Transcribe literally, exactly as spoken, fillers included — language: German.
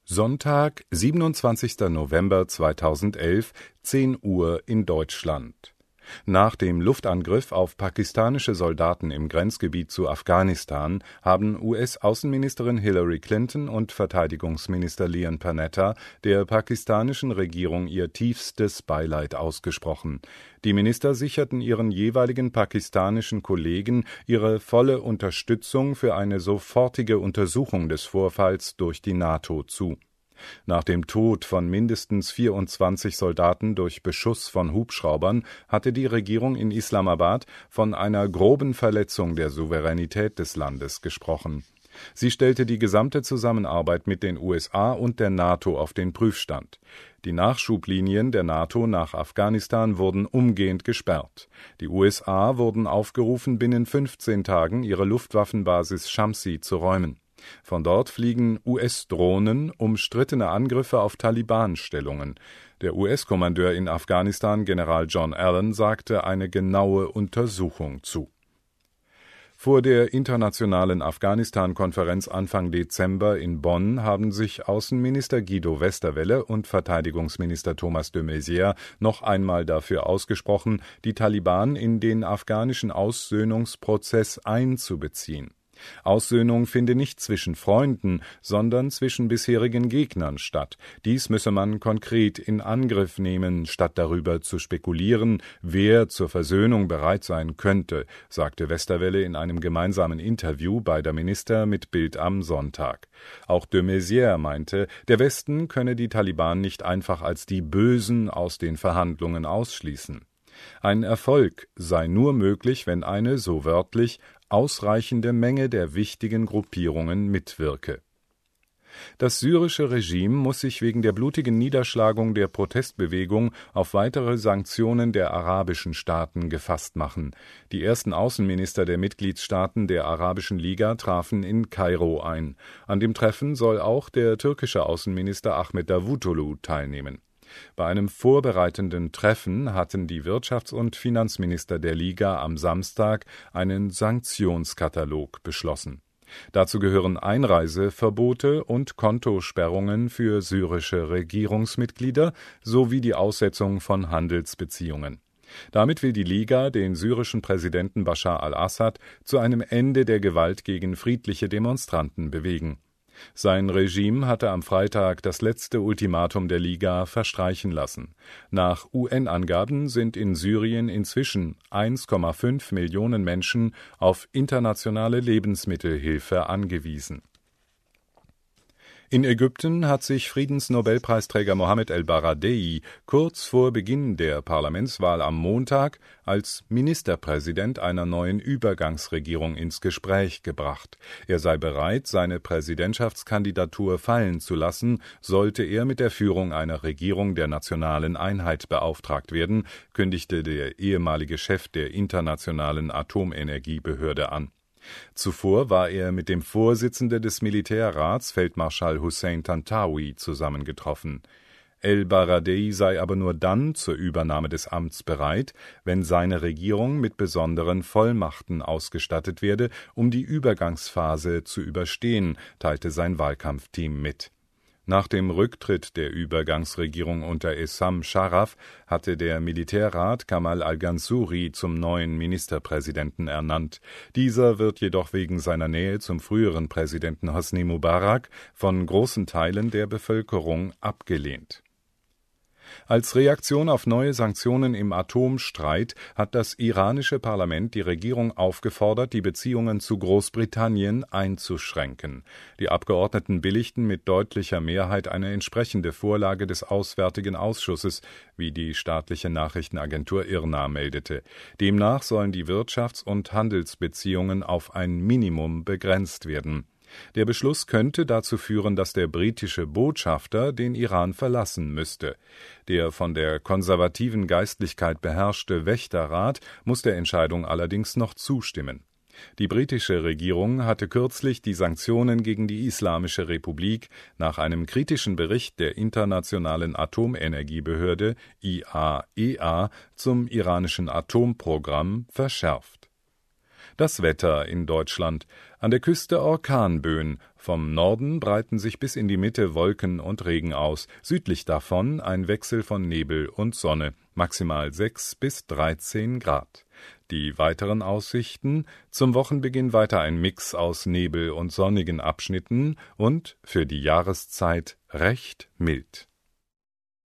Sonntag, siebenundzwanzigster November zweitausendelf, zehn Uhr in Deutschland. Nach dem Luftangriff auf pakistanische Soldaten im Grenzgebiet zu Afghanistan haben U S-Außenministerin Hillary Clinton und Verteidigungsminister Leon Panetta der pakistanischen Regierung ihr tiefstes Beileid ausgesprochen. Die Minister sicherten ihren jeweiligen pakistanischen Kollegen ihre volle Unterstützung für eine sofortige Untersuchung des Vorfalls durch die NATO zu. Nach dem Tod von mindestens vierundzwanzig Soldaten durch Beschuss von Hubschraubern hatte die Regierung in Islamabad von einer groben Verletzung der Souveränität des Landes gesprochen. Sie stellte die gesamte Zusammenarbeit mit den U S A und der NATO auf den Prüfstand. Die Nachschublinien der NATO nach Afghanistan wurden umgehend gesperrt. Die U S A wurden aufgerufen, binnen fünfzehn Tagen ihre Luftwaffenbasis Shamsi zu räumen. Von dort fliegen U S-Drohnen umstrittene Angriffe auf Taliban-Stellungen. Der U S-Kommandeur in Afghanistan, General John Allen, sagte eine genaue Untersuchung zu. Vor der internationalen Afghanistan-Konferenz Anfang Dezember in Bonn haben sich Außenminister Guido Westerwelle und Verteidigungsminister Thomas de Maizière noch einmal dafür ausgesprochen, die Taliban in den afghanischen Aussöhnungsprozess einzubeziehen. Aussöhnung finde nicht zwischen Freunden, sondern zwischen bisherigen Gegnern statt. Dies müsse man konkret in Angriff nehmen, statt darüber zu spekulieren, wer zur Versöhnung bereit sein könnte, sagte Westerwelle in einem gemeinsamen Interview beider Minister mit Bild am Sonntag. Auch de Maizière meinte, der Westen könne die Taliban nicht einfach als die Bösen aus den Verhandlungen ausschließen. Ein Erfolg sei nur möglich, wenn eine, so wörtlich, ausreichende Menge der wichtigen Gruppierungen mitwirke. Das syrische Regime muss sich wegen der blutigen Niederschlagung der Protestbewegung auf weitere Sanktionen der arabischen Staaten gefasst machen. Die ersten Außenminister der Mitgliedstaaten der Arabischen Liga trafen in Kairo ein. An dem Treffen soll auch der türkische Außenminister Ahmet Davutoglu teilnehmen. Bei einem vorbereitenden Treffen hatten die Wirtschafts- und Finanzminister der Liga am Samstag einen Sanktionskatalog beschlossen. Dazu gehören Einreiseverbote und Kontosperrungen für syrische Regierungsmitglieder sowie die Aussetzung von Handelsbeziehungen. Damit will die Liga den syrischen Präsidenten Bashar al-Assad zu einem Ende der Gewalt gegen friedliche Demonstranten bewegen. Sein Regime hatte am Freitag das letzte Ultimatum der Liga verstreichen lassen. Nach U N-Angaben sind in Syrien inzwischen eins Komma fünf Millionen Menschen auf internationale Lebensmittelhilfe angewiesen. In Ägypten hat sich Friedensnobelpreisträger Mohammed el-Baradei kurz vor Beginn der Parlamentswahl am Montag als Ministerpräsident einer neuen Übergangsregierung ins Gespräch gebracht. Er sei bereit, seine Präsidentschaftskandidatur fallen zu lassen, sollte er mit der Führung einer Regierung der nationalen Einheit beauftragt werden, kündigte der ehemalige Chef der Internationalen Atomenergiebehörde an. Zuvor war er mit dem Vorsitzenden des Militärrats, Feldmarschall Hussein Tantawi, zusammengetroffen. El-Baradei sei aber nur dann zur Übernahme des Amts bereit, wenn seine Regierung mit besonderen Vollmachten ausgestattet werde, um die Übergangsphase zu überstehen, teilte sein Wahlkampfteam mit. Nach dem Rücktritt der Übergangsregierung unter Essam Sharaf hatte der Militärrat Kamal al-Gansuri zum neuen Ministerpräsidenten ernannt. Dieser wird jedoch wegen seiner Nähe zum früheren Präsidenten Hosni Mubarak von großen Teilen der Bevölkerung abgelehnt. Als Reaktion auf neue Sanktionen im Atomstreit hat das iranische Parlament die Regierung aufgefordert, die Beziehungen zu Großbritannien einzuschränken. Die Abgeordneten billigten mit deutlicher Mehrheit eine entsprechende Vorlage des Auswärtigen Ausschusses, wie die staatliche Nachrichtenagentur I R N A meldete. Demnach sollen die Wirtschafts- und Handelsbeziehungen auf ein Minimum begrenzt werden. Der Beschluss könnte dazu führen, dass der britische Botschafter den Iran verlassen müsste. Der von der konservativen Geistlichkeit beherrschte Wächterrat muss der Entscheidung allerdings noch zustimmen. Die britische Regierung hatte kürzlich die Sanktionen gegen die Islamische Republik nach einem kritischen Bericht der Internationalen Atomenergiebehörde I A E A zum iranischen Atomprogramm verschärft. Das Wetter in Deutschland: An der Küste Orkanböen, vom Norden breiten sich bis in die Mitte Wolken und Regen aus, südlich davon ein Wechsel von Nebel und Sonne, maximal sechs bis dreizehn Grad. Die weiteren Aussichten: Zum Wochenbeginn weiter ein Mix aus Nebel und sonnigen Abschnitten und für die Jahreszeit recht mild.